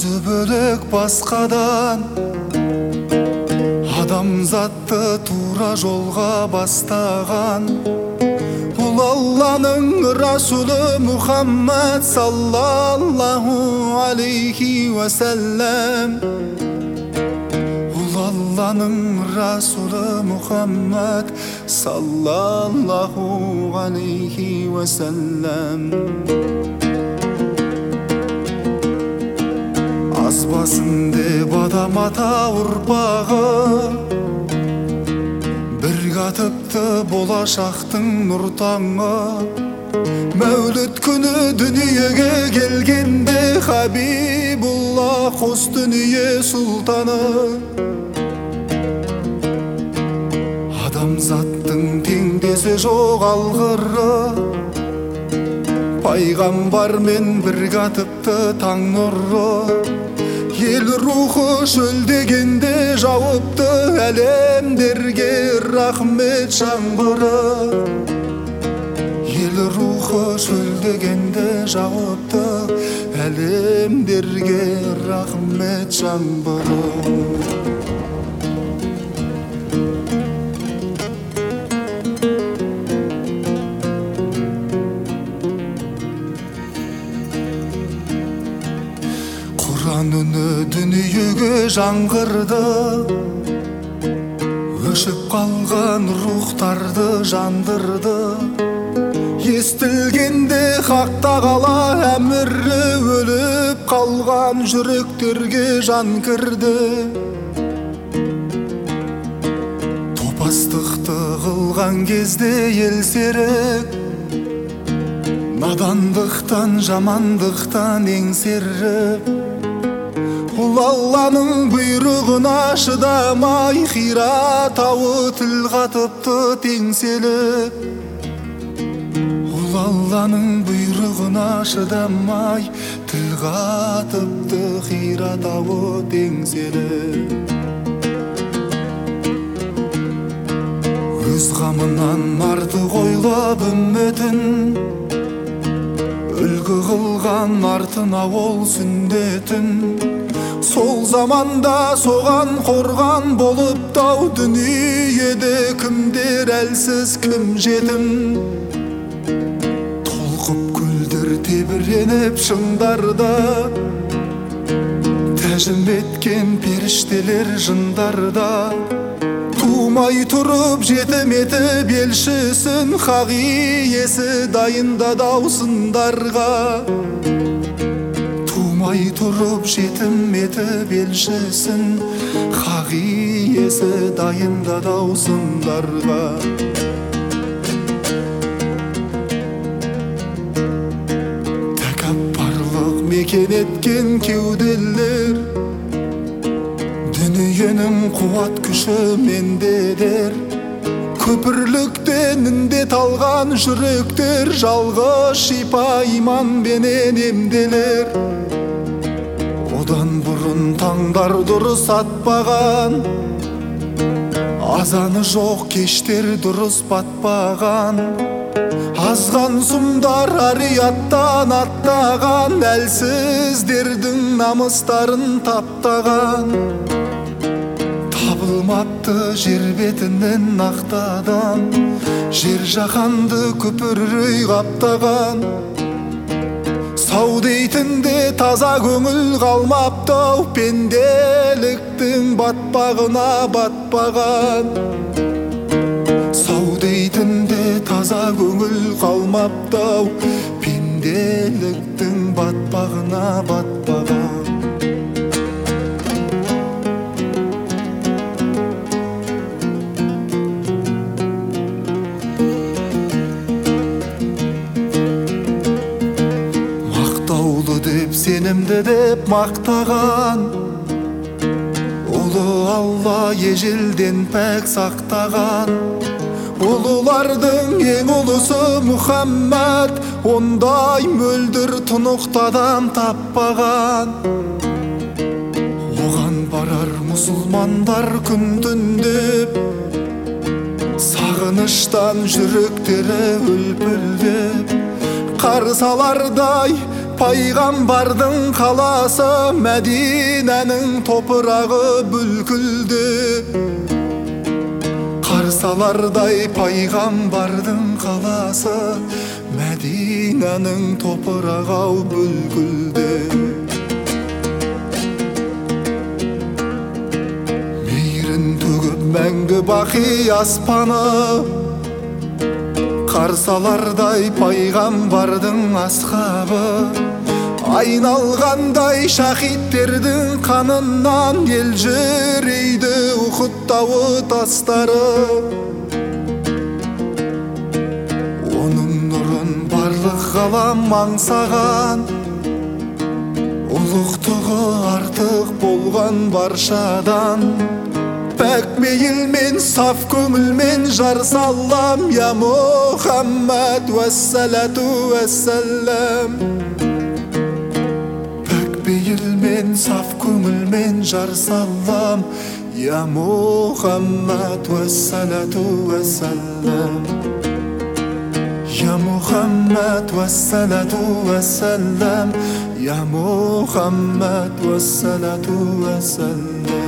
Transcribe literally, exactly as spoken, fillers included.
өзі бөлек басқадан, адамзатты тура жолға бастаған. Бұл Алланың Расулы Мұхаммад саллаллаху алейхи уәсәләм. Бұл Алланың Расулы Мұхаммад саллаллаху алейхи уәсәләм. Азбасын деп адам ата ұрпағы, бір қатыпты болашақтың нұр таңы. Мәуліт күні дүниеге келгенде, Хабибулла қос дүние сұлтаны. Адамзаттың теңдесі жоқ алғыры, пайғамбармен бір қатыпты таң нұры. Ел рухы шөлдегенде жауыпты, әлемдерге рахмет жаңбыры. Ел рухы шөлдегенде жауыпты, әлемдерге рахмет жаңбыры. Құран үні дүниеге жаңғырды, өшіп қалған рухтарды жандырды. Естілгенде хақ тағала әмірі, өліп қалған жүректерге жан кірді. Топастықты қылған кезде ел серік, надандықтан жамандықтан еңсеріп, Бұл Алланың бұйрығына шыдамай, Хира тауы тіл қатыпты теңселіп. Бұл Алланың бұйрығына шыдамай, тіл қатыпты Хира тауы теңселіп. Өз қамынан артық ойлап үмметін, үлгі қылған артына ол сүндетін. Сол заманда соған қорған болып тау, дүниеде кімдер әлсіз, кім жетім. Толқып көлдер тебіреніп шыңдарда, тәжім еткен періштелер жындарда. Тумай тұрып жетім етіп елшісін, хақ иесі дайындады аусындарға. Тумай тұрып жетім етіп елшісін, хақ иесі дайындады аусындарға. Тәкаппарлық мекен еткен кеуделер, дүниенің қуат күші мендедер. Көпірліктен індет алған жүректер, жалғыз шипа иманбенен емделер. Одан бұрын таңдар дұрыс атпаған, азаны жоқ кештер дұрыс батпаған. Азған сұмдар арияттан аттаған, әлсіздердің намыстарын таптаған. Табылмапты жер бетінен ақтадан, жер жаһанды көпіррей қаптаған. Сау дейтінде таза көңіл қалмапты, пенделіктің батпағына батпаған. Сау дейтінде таза көңіл қалмапты, пенделіктің батпағына батпаған. Деп сенімді деп мақтаған, ұлы Алла ежелден пәк сақтаған. Ұлылардың ең ұлысы Мұхаммад, ондай мөлдір тұнықта адам таппаған. Оған барар мұсылмандар күн түндеп, сағыныштан жүректері үлпілдеп. Қарсы алардай пайғамбардың қаласы, Мәдиненің топырағы бүлкілді. Қарсалардай пайғамбардың қаласы, Мәдиненің топырағы ау бүлкілді. Мейірін төгіп мәңгі бақи аспаны, қарсалардай пайғамбардың асхабы. Айналғандай шахидтердің қанынан ел жүрейді Ухуд тауы тастары. Оның нұрын барлық ғалам аңсаған, ұлықтығы артық болған баршадан. Пәк мейілмен, саф көңілмен жар салам, я Мұхаммад уәссалату уәссалам. Пәк мейілмен, саф көңілмен жар салам, я Мұхаммад уәссалату уәссалам. Я Мұхаммад уәссалату уәссалам, я Мұхаммад уәссалату уәссалам.